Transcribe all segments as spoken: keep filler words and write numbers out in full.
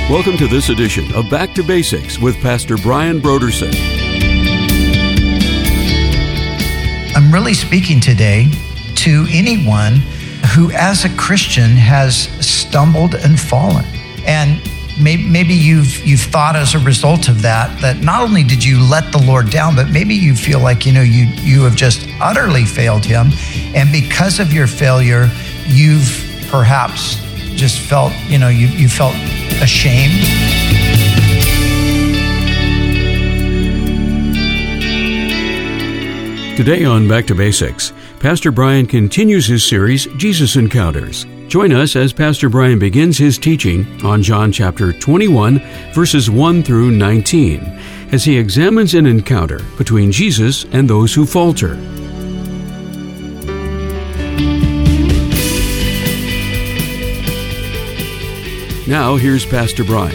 Welcome to this edition of Back to Basics with Pastor Brian Brodersen. I'm really speaking today to anyone who, as a Christian, has stumbled and fallen. And maybe you've you've thought as a result of that, that not only did you let the Lord down, but maybe you feel like, you know, you, you have just utterly failed him. And because of your failure, you've perhaps just felt, you know, you, you felt ashamed. Today on Back to Basics, Pastor Brian continues his series, Jesus Encounters. Join us as Pastor Brian begins his teaching on John chapter twenty-one, verses one through nineteen, as he examines an encounter between Jesus and those who falter. Now, here's Pastor Brian.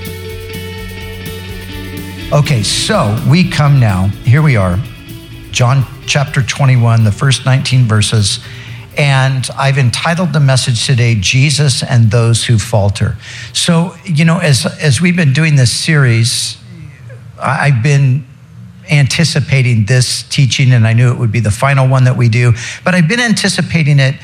Okay, so we come now, here we are, John chapter twenty-one, the first nineteen verses, and I've entitled the message today, Jesus and Those Who Falter. So, you know, as as we've been doing this series, I've been anticipating this teaching, and I knew it would be the final one that we do, but I've been anticipating it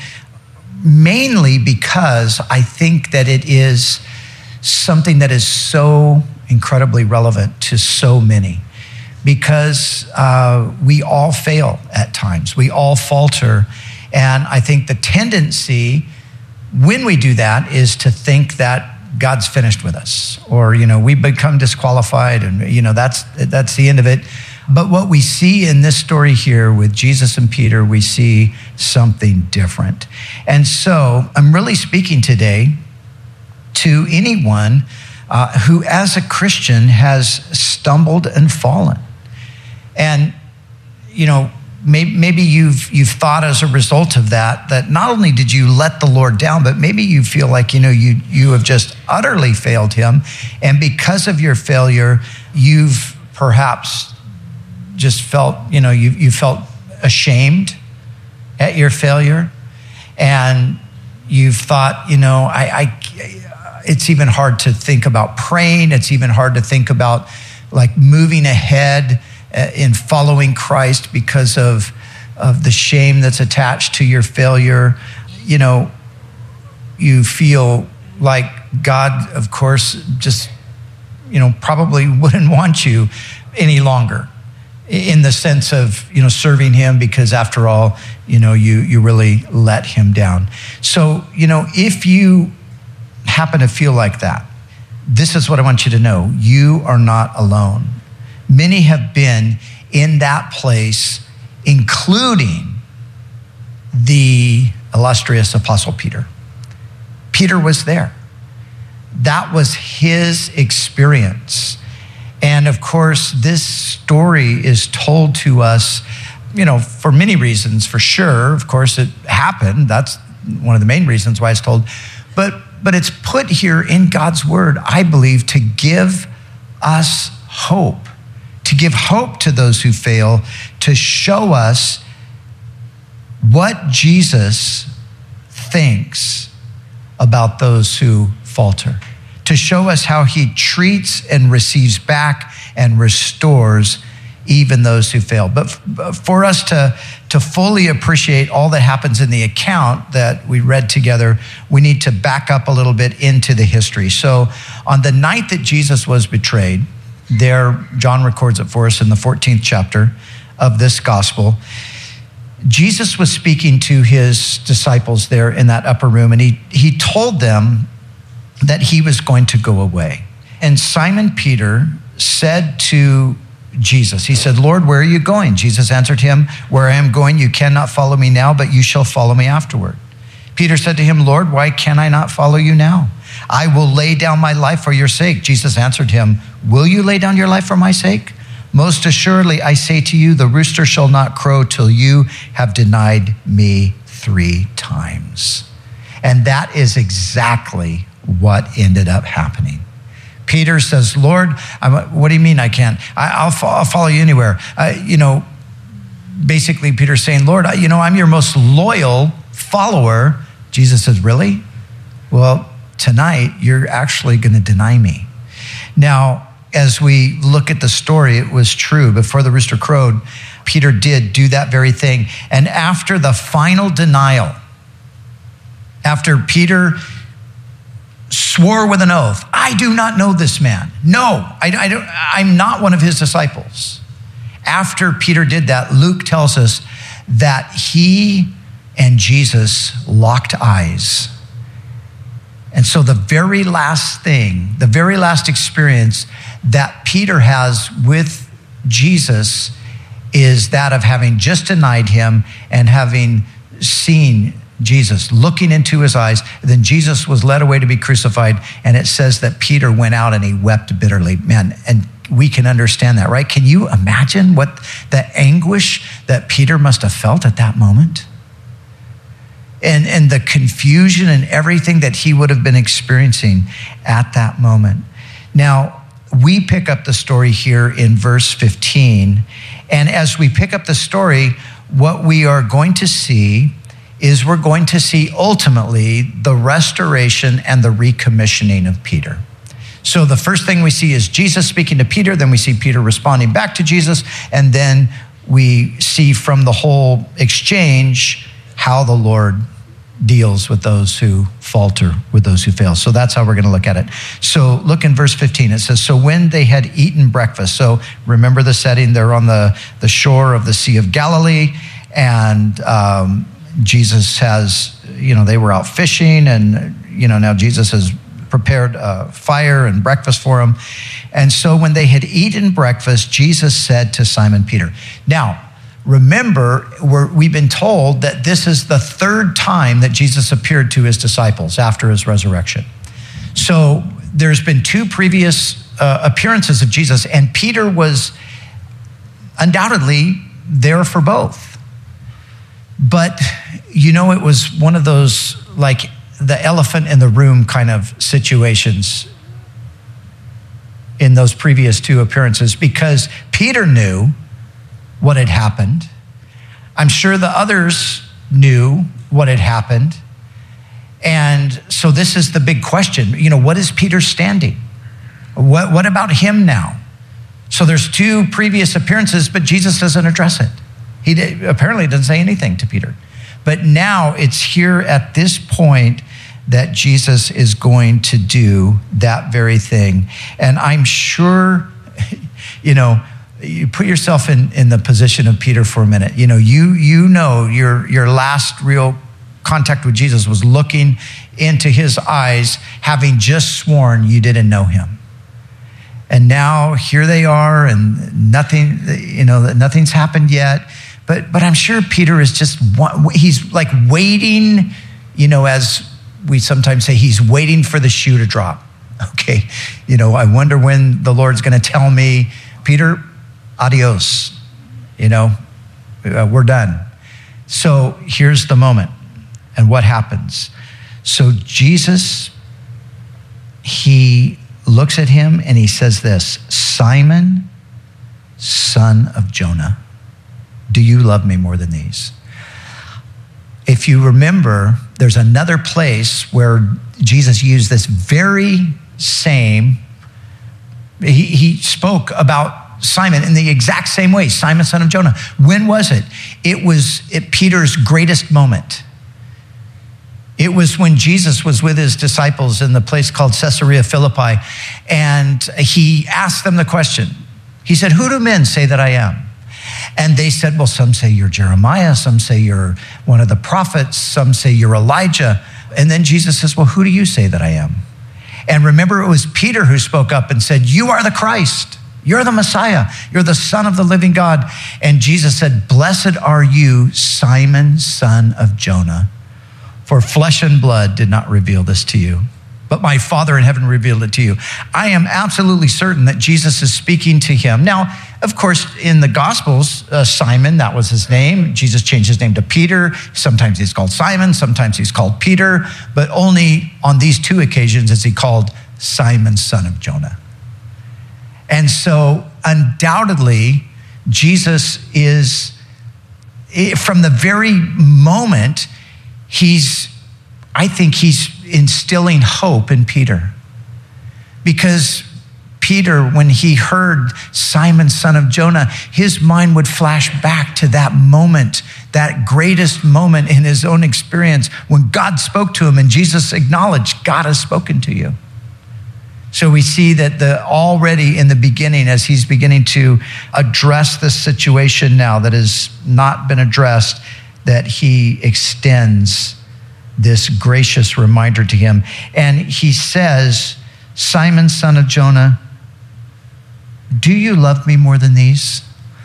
mainly because I think that it is something that is so incredibly relevant to so many. Because uh, we all fail at times. We all falter. And I think the tendency when we do that is to think that God's finished with us, or, you know, we become disqualified, and, you know, that's that's the end of it. But what we see in this story here with Jesus and Peter, we see something different. And so I'm really speaking today to anyone uh, who, as a Christian, has stumbled and fallen. And, you know, maybe, maybe you've you've thought as a result of that, that not only did you let the Lord down, but maybe you feel like, you know, you you have just utterly failed him. And because of your failure, you've perhaps just felt, you know, you you felt ashamed at your failure. And you've thought, you know, I, I it's even hard to think about praying. It's even hard to think about like moving ahead in following Christ because of, of the shame that's attached to your failure. You know, you feel like God, of course, just, you know, probably wouldn't want you any longer in the sense of, you know, serving him, because after all, you know, you, you really let him down. So, you know, if you happen to feel like that, this is what I want you to know. You are not alone. Many have been in that place, including the illustrious Apostle Peter. Peter was there. That was his experience. And of course, this story is told to us, you know, for many reasons, for sure. Of course, it happened. That's one of the main reasons why it's told. But, but it's put here in God's word, I believe, to give us hope. To give hope to those who fail, to show us what Jesus thinks about those who falter, to show us how he treats and receives back and restores even those who fail. But for us to, to fully appreciate all that happens in the account that we read together, we need to back up a little bit into the history. So on the night that Jesus was betrayed, there, John records it for us in the fourteenth chapter of this gospel. Jesus was speaking to his disciples there in that upper room, and he, he told them that he was going to go away. And Simon Peter said to Jesus, he said, "Lord, where are you going?" Jesus answered him, "Where I am going, you cannot follow me now, but you shall follow me afterward." Peter said to him, "Lord, why can I not follow you now? I will lay down my life for your sake." Jesus answered him, "Will you lay down your life for my sake? Most assuredly, I say to you, the rooster shall not crow till you have denied me three times." And that is exactly what ended up happening. Peter says, "Lord, I'm, what do you mean I can't? I, I'll, fo- I'll follow you anywhere." Uh, you know, basically Peter's saying, "Lord, I, you know, I'm your most loyal follower." Jesus says, "Really? Well, tonight you're actually going to deny me. Now, as we look at the story, it was true. Before the rooster crowed, Peter did do that very thing. And after the final denial, after Peter swore with an oath, I do not know this man. No, I, I don't, I'm not one of his disciples. After Peter did that, Luke tells us that he and Jesus locked eyes. And so the very last thing, the very last experience that Peter has with Jesus is that of having just denied him and having seen Jesus, looking into his eyes. Then Jesus was led away to be crucified, and it says that Peter went out and he wept bitterly. Man, and we can understand that, right? Can you imagine what the anguish that Peter must have felt at that moment? And, and the confusion and everything that he would have been experiencing at that moment. Now, we pick up the story here in verse fifteen. And as we pick up the story, what we are going to see is we're going to see ultimately the restoration and the recommissioning of Peter. So the first thing we see is Jesus speaking to Peter, then we see Peter responding back to Jesus, and then we see from the whole exchange how the Lord deals with those who falter, with those who fail. So that's how we're going to look at it. So look in verse fifteen. It says, so when they had eaten breakfast, so remember the setting, they're on the, the shore of the Sea of Galilee, and um, Jesus has, you know, they were out fishing, and, you know, now Jesus has prepared a fire and breakfast for them. And so when they had eaten breakfast, Jesus said to Simon Peter. Now, remember, we're, we've been told that this is the third time that Jesus appeared to his disciples after his resurrection. So there's been two previous uh, appearances of Jesus, and Peter was undoubtedly there for both. But, you know, it was one of those, like, the elephant in the room kind of situations in those previous two appearances, because Peter knew what had happened. I'm sure the others knew what had happened. And so this is the big question. You know, what is Peter standing? What, what about him now? So there's two previous appearances, but Jesus doesn't address it. He did, apparently doesn't say anything to Peter. But now it's here at this point that Jesus is going to do that very thing. And I'm sure, you know, you put yourself in, in the position of Peter for a minute. You know, you you know your, your last real contact with Jesus was looking into his eyes, having just sworn you didn't know him. And now here they are, and nothing, you know, nothing's happened yet. But but I'm sure Peter is just, he's like waiting, you know, as we sometimes say, he's waiting for the shoe to drop. Okay, you know, I wonder when the Lord's going to tell me, Peter, adios, you know, uh, we're done. So here's the moment. And what happens? So Jesus, he looks at him and he says this, Simon, son of Jonah, do you love me more than these? If you remember, there's another place where Jesus used this very same, he, he spoke about Simon in the exact same way, Simon, son of Jonah. When was it? It was at Peter's greatest moment. It was when Jesus was with his disciples in the place called Caesarea Philippi, and he asked them the question. He said, who do men say that I am? And they said, well, some say you're Jeremiah, some say you're one of the prophets, some say you're Elijah. And then Jesus says, well, who do you say that I am? And remember, it was Peter who spoke up and said, you are the Christ. You're the Messiah. You're the Son of the living God. And Jesus said, blessed are you, Simon, son of Jonah, for flesh and blood did not reveal this to you, but my Father in heaven revealed it to you. I am absolutely certain that Jesus is speaking to him. Now, of course, in the Gospels, uh, Simon, that was his name. Jesus changed his name to Peter. Sometimes he's called Simon, sometimes he's called Peter, but only on these two occasions is he called Simon, son of Jonah. And so undoubtedly, Jesus is, from the very moment, he's, I think he's instilling hope in Peter. Because Peter, when he heard Simon, son of Jonah, his mind would flash back to that moment, that greatest moment in his own experience when God spoke to him and Jesus acknowledged, God has spoken to you. So we see that the already in the beginning, as he's beginning to address this situation now that has not been addressed, that he extends this gracious reminder to him. And he says, Simon, son of Jonah, do you love me more than these?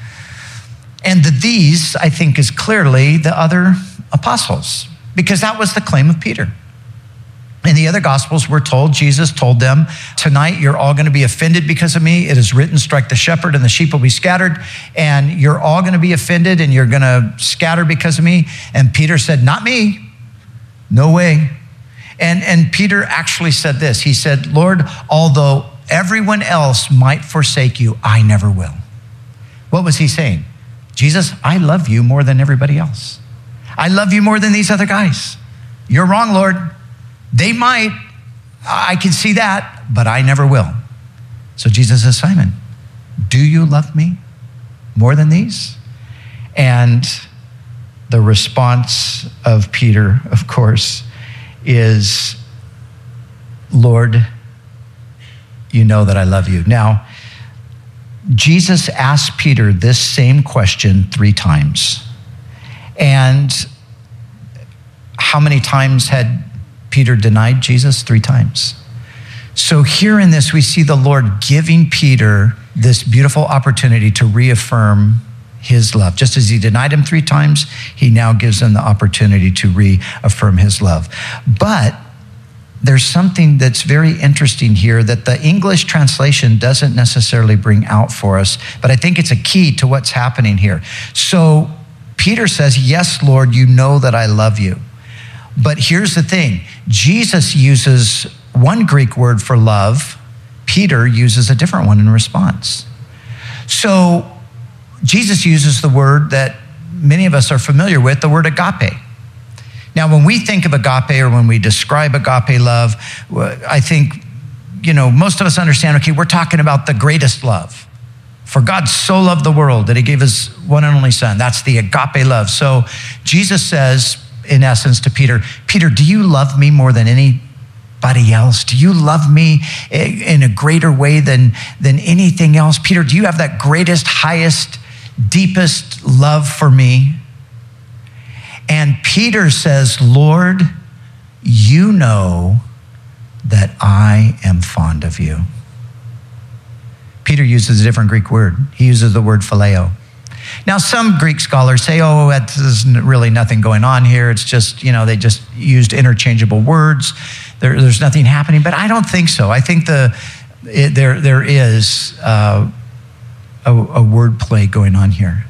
And the these, I think, is clearly the other apostles, because that was the claim of Peter. In the other Gospels, we're told, Jesus told them, tonight you're all going to be offended because of me. It is written, strike the shepherd and the sheep will be scattered. And you're all going to be offended and you're going to scatter because of me. And Peter said, not me. No way. And, and Peter actually said this. He said, Lord, although everyone else might forsake you, I never will. What was he saying? Jesus, I love you more than everybody else. I love you more than these other guys. You're wrong, Lord. They might, I can see that, but I never will. So Jesus says, Simon, do you love me more than these? And the response of Peter, of course, is, Lord, you know that I love you. Now, Jesus asked Peter this same question three times. And how many times had Peter denied Jesus? Three times. So here in this, we see the Lord giving Peter this beautiful opportunity to reaffirm his love. Just as he denied him three times, he now gives him the opportunity to reaffirm his love. But there's something that's very interesting here that the English translation doesn't necessarily bring out for us, but I think it's a key to what's happening here. So Peter says, yes, Lord, you know that I love you. But here's the thing. Jesus uses one Greek word for love. Peter uses a different one in response. So Jesus uses the word that many of us are familiar with, the word agape. Now, when we think of agape or when we describe agape love, I think, you know, most of us understand, okay, we're talking about the greatest love. For God so loved the world that he gave his one and only son. That's the agape love. So Jesus says, in essence, to Peter, Peter, do you love me more than anybody else? Do you love me in a greater way than, than anything else? Peter, do you have that greatest, highest, deepest love for me? And Peter says, Lord, you know that I am fond of you. Peter uses a different Greek word. He uses the word phileo. Now, some Greek scholars say, oh, there's really nothing going on here. It's just, you know, they just used interchangeable words. There, there's nothing happening. But I don't think so. I think the it, there there is uh, a, a word play going on here.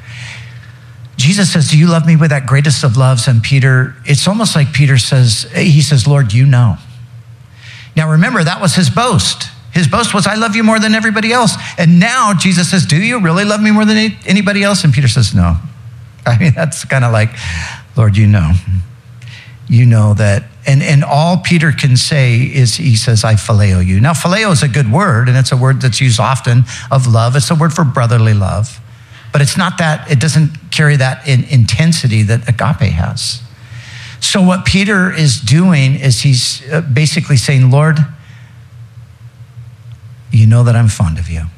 Jesus says, do you love me with that greatest of loves? And Peter, it's almost like Peter says, he says, Lord, you know. Now, remember, that was his boast. His boast was, I love you more than everybody else. And now Jesus says, do you really love me more than anybody else? And Peter says, no. I mean, that's kind of like, Lord, you know. You know that. And, and all Peter can say is, he says, I phileo you. Now, phileo is a good word, and it's a word that's used often of love. It's a word for brotherly love. But it's not that, it doesn't carry that in intensity that agape has. So what Peter is doing is he's basically saying, Lord, you know that I'm fond of you.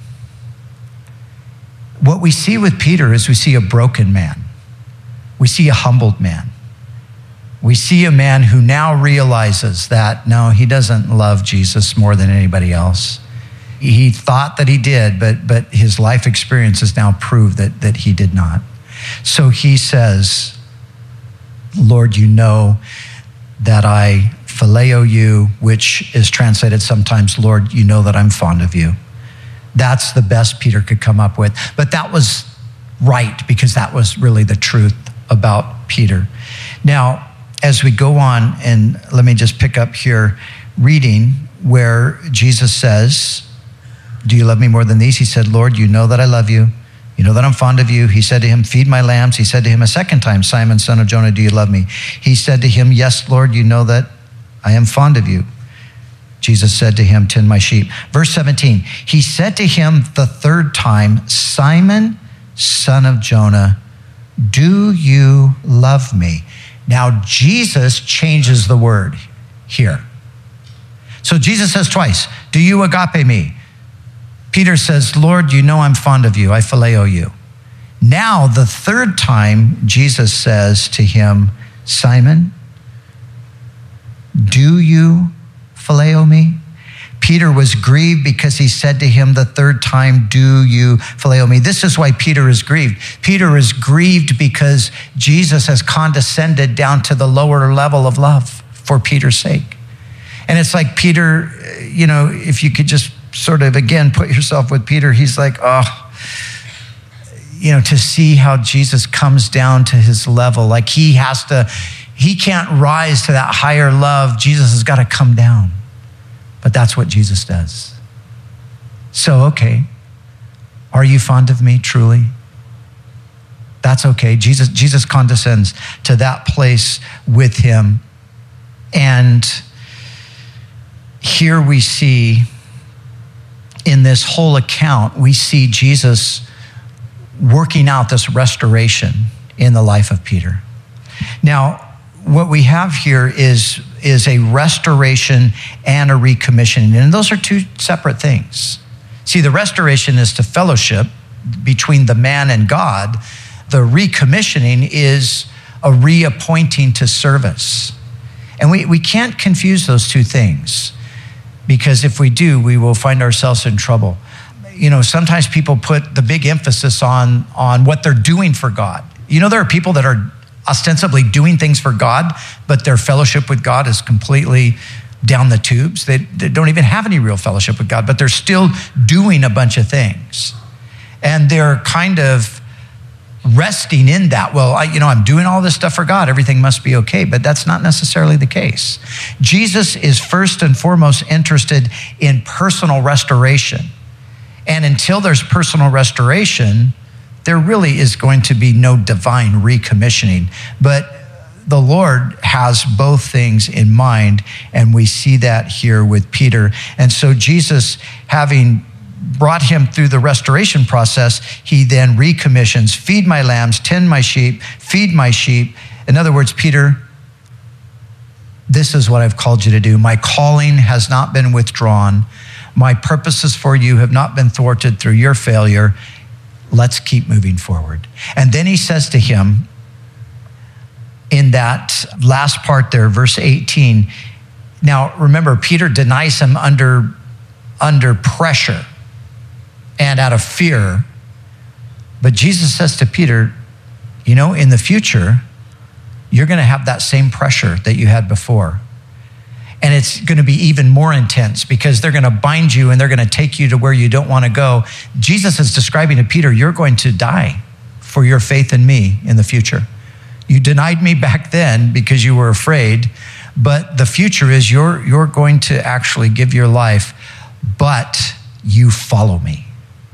What we see with Peter is we see a broken man. We see a humbled man. We see a man who now realizes that, no, he doesn't love Jesus more than anybody else. He thought that he did, but, but his life experience has now proved that, that he did not. So he says, Lord, you know that I phileo you, which is translated sometimes, Lord, you know that I'm fond of you. That's the best Peter could come up with. But that was right, because that was really the truth about Peter. Now, as we go on, and let me just pick up here, reading where Jesus says, do you love me more than these? He said, Lord, you know that I love you. You know that I'm fond of you. He said to him, feed my lambs. He said to him a second time, Simon, son of Jonah, do you love me? He said to him, yes, Lord, you know that I am fond of you. Jesus said to him, tend my sheep. Verse seventeen, he said to him the third time, Simon, son of Jonah, do you love me? Now, Jesus changes the word here. So Jesus says twice, do you agape me? Peter says, Lord, you know I'm fond of you. I phileo you. Now, the third time, Jesus says to him, Simon, do you phileo me? Peter was grieved because he said to him the third time, do you phileo me? This is why Peter is grieved. Peter is grieved because Jesus has condescended down to the lower level of love for Peter's sake. And it's like Peter, you know, if you could just sort of, again, put yourself with Peter, he's like, oh, you know, to see how Jesus comes down to his level, like he has to, he can't rise to that higher love. Jesus has got to come down. But that's what Jesus does. So, okay, are you fond of me truly? That's okay. Jesus, Jesus condescends to that place with him. And here we see, in this whole account, we see Jesus working out this restoration in the life of Peter. Now, what we have here is, is a restoration and a recommissioning. And those are two separate things. See, the restoration is to fellowship between the man and God. The recommissioning is a reappointing to service. And we, we can't confuse those two things, because if we do, we will find ourselves in trouble. You know, sometimes people put the big emphasis on, on what they're doing for God. You know, there are people that are ostensibly doing things for God, but their fellowship with God is completely down the tubes. They, they don't even have any real fellowship with God, but they're still doing a bunch of things. And they're kind of resting in that. Well, I, you know, I'm doing all this stuff for God. Everything must be okay, but that's not necessarily the case. Jesus is first and foremost interested in personal restoration. And until there's personal restoration, there really is going to be no divine recommissioning. But the Lord has both things in mind, and we see that here with Peter. And so Jesus, having brought him through the restoration process, he then recommissions, feed my lambs, tend my sheep, feed my sheep. In other words, Peter, this is what I've called you to do. My calling has not been withdrawn. My purposes for you have not been thwarted through your failure. Let's keep moving forward. And then he says to him, in that last part there, verse eighteen, now remember, Peter denies him under, under pressure and out of fear. But Jesus says to Peter, you know, in the future, you're going to have that same pressure that you had before. And it's going to be even more intense because they're going to bind you and they're going to take you to where you don't want to go. Jesus is describing to Peter, you're going to die for your faith in me in the future. You denied me back then because you were afraid, but the future is you're, you're going to actually give your life, but you follow me.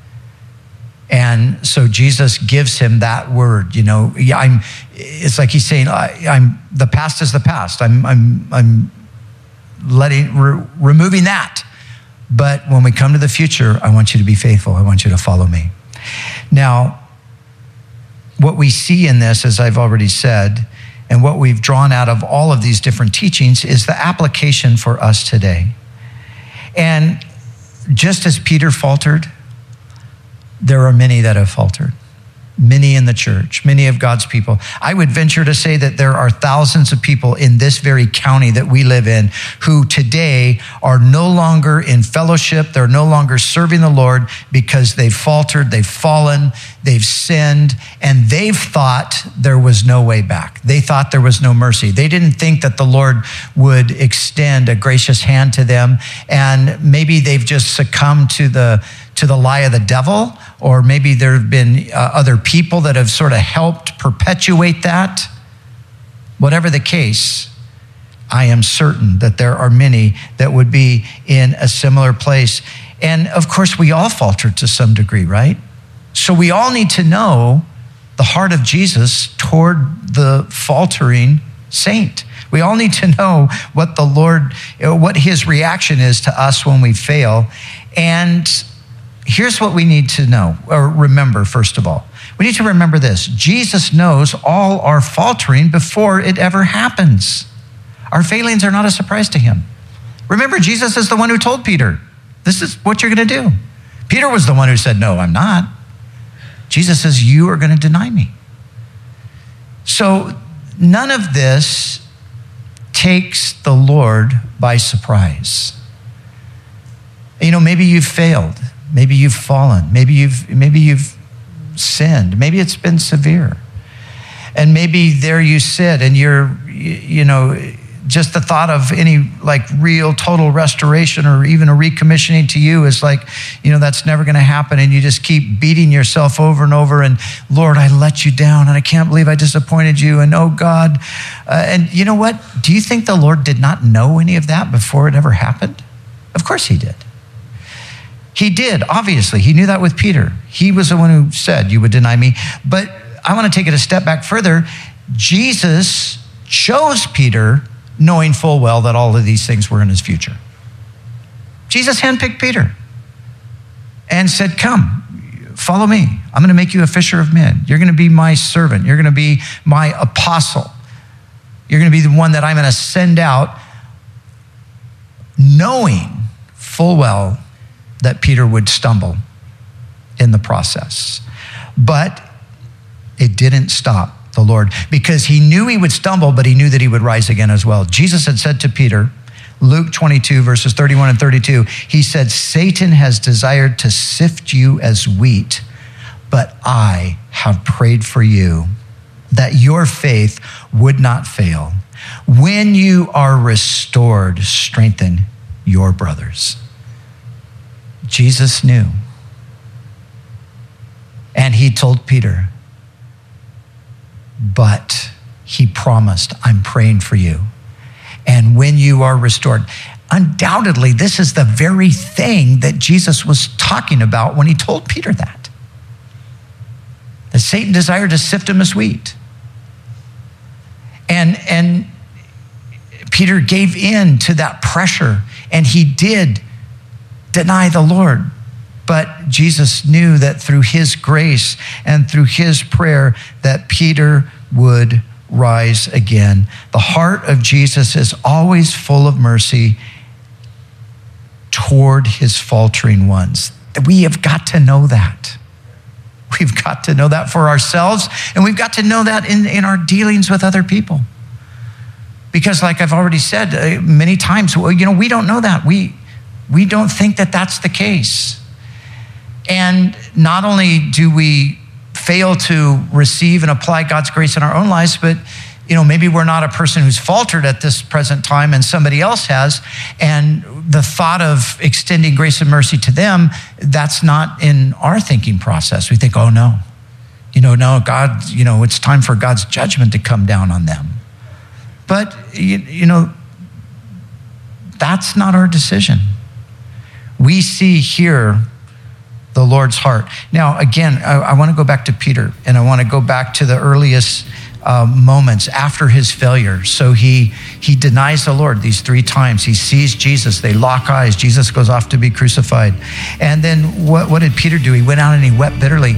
And so Jesus gives him that word, you know, I'm, it's like he's saying, I, I'm, the past is the past. I'm, I'm, I'm, letting, re- removing that. But when we come to the future, I want you to be faithful. I want you to follow me. Now, what we see in this, as I've already said, and what we've drawn out of all of these different teachings is the application for us today. And just as Peter faltered, there are many that have faltered. Many in the church, many of God's people. I would venture to say that there are thousands of people in this very county that we live in who today are no longer in fellowship. They're no longer serving the Lord because they've faltered, they've fallen, they've sinned, and they've thought there was no way back. They thought there was no mercy. They didn't think that the Lord would extend a gracious hand to them, and maybe they've just succumbed to the to the lie of the devil, or maybe there have been uh, other people that have sort of helped perpetuate that. Whatever the case, I am certain that there are many that would be in a similar place. And of course, we all falter to some degree, right? So we all need to know the heart of Jesus toward the faltering saint. We all need to know what the Lord, what his reaction is to us when we fail. And here's what we need to know, or remember, first of all. We need to remember this. Jesus knows all our faltering before it ever happens. Our failings are not a surprise to him. Remember, Jesus is the one who told Peter, this is what you're going to do. Peter was the one who said, no, I'm not. Jesus says, you are going to deny me. So none of this takes the Lord by surprise. You know, maybe you've failed. Maybe you've fallen. Maybe you've, maybe you've sinned. Maybe it's been severe. And maybe there you sit and you're, you know, just the thought of any like real total restoration or even a recommissioning to you is like, you know, that's never going to happen. And you just keep beating yourself over and over. And Lord, I let you down and I can't believe I disappointed you. And oh God. Uh, and you know what? Do you think the Lord did not know any of that before it ever happened? Of course he did. He did, obviously. He knew that with Peter. He was the one who said, you would deny me. But I want to take it a step back further. Jesus chose Peter knowing full well that all of these things were in his future. Jesus handpicked Peter and said, come, follow me. I'm going to make you a fisher of men. You're going to be my servant. You're going to be my apostle. You're going to be the one that I'm going to send out, knowing full well that Peter would stumble in the process. But it didn't stop the Lord, because he knew he would stumble, but he knew that he would rise again as well. Jesus had said to Peter, Luke twenty-two, verses thirty-one and thirty-two, he said, Satan has desired to sift you as wheat, but I have prayed for you that your faith would not fail. When you are restored, strengthen your brothers. Jesus knew. And he told Peter, but he promised, I'm praying for you. And when you are restored, undoubtedly, this is the very thing that Jesus was talking about when he told Peter that. That Satan desired to sift him as wheat. And, and Peter gave in to that pressure, and he did deny the Lord. But Jesus knew that through his grace and through his prayer that Peter would rise again. The heart of Jesus is always full of mercy toward his faltering ones. We have got to know that. We've got to know that for ourselves, and we've got to know that in, in our dealings with other people. Because like I've already said uh, many times, well, you know, we don't know that. We, we don't think that that's the case. And not only do we fail to receive and apply God's grace in our own lives, but you know, maybe we're not a person who's faltered at this present time and somebody else has, and the thought of extending grace and mercy to them, that's not in our thinking process. We think, oh no, you know, no, God, you know, it's time for God's judgment to come down on them. But you, you know, that's not our decision. We see here the Lord's heart. Now, again, I, I want to go back to Peter, and I want to go back to the earliest uh, moments after his failure. So he he denies the Lord these three times. He sees Jesus. They lock eyes. Jesus goes off to be crucified. And then what, what did Peter do? He went out and he wept bitterly.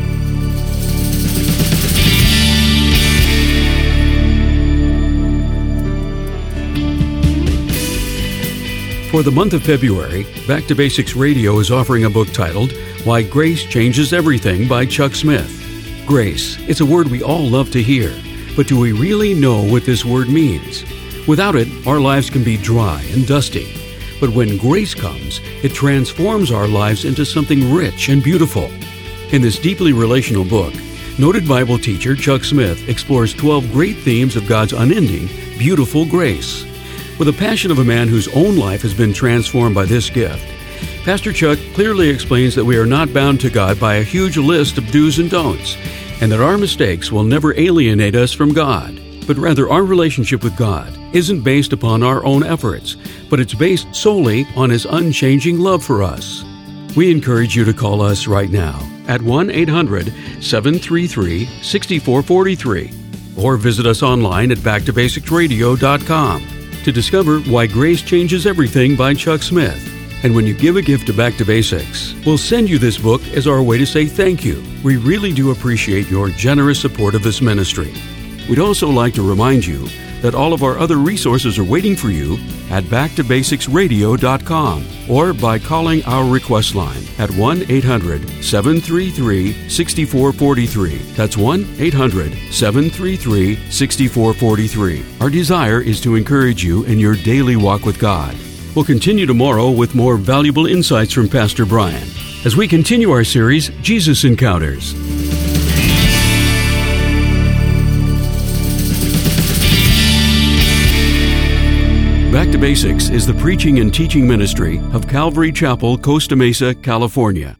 For the month of February, Back to Basics Radio is offering a book titled Why Grace Changes Everything by Chuck Smith. Grace, it's a word we all love to hear, but do we really know what this word means? Without it, our lives can be dry and dusty. But when grace comes, it transforms our lives into something rich and beautiful. In this deeply relational book, noted Bible teacher Chuck Smith explores twelve great themes of God's unending, beautiful grace. With the passion of a man whose own life has been transformed by this gift, Pastor Chuck clearly explains that we are not bound to God by a huge list of do's and don'ts, and that our mistakes will never alienate us from God. But rather, our relationship with God isn't based upon our own efforts, but it's based solely on His unchanging love for us. We encourage you to call us right now at one eight hundred seven three three six four four three or visit us online at back to basics radio dot com to discover Why Grace Changes Everything by Chuck Smith. And when you give a gift to Back to Basics, we'll send you this book as our way to say thank you. We really do appreciate your generous support of this ministry. We'd also like to remind you that all of our other resources are waiting for you at back to basics radio dot com or by calling our request line at one eight hundred seven three three six four four three. That's one eight hundred seven three three six four four three. Our desire is to encourage you in your daily walk with God. We'll continue tomorrow with more valuable insights from Pastor Brian as we continue our series, Jesus Encounters. Back to Basics is the preaching and teaching ministry of Calvary Chapel, Costa Mesa, California.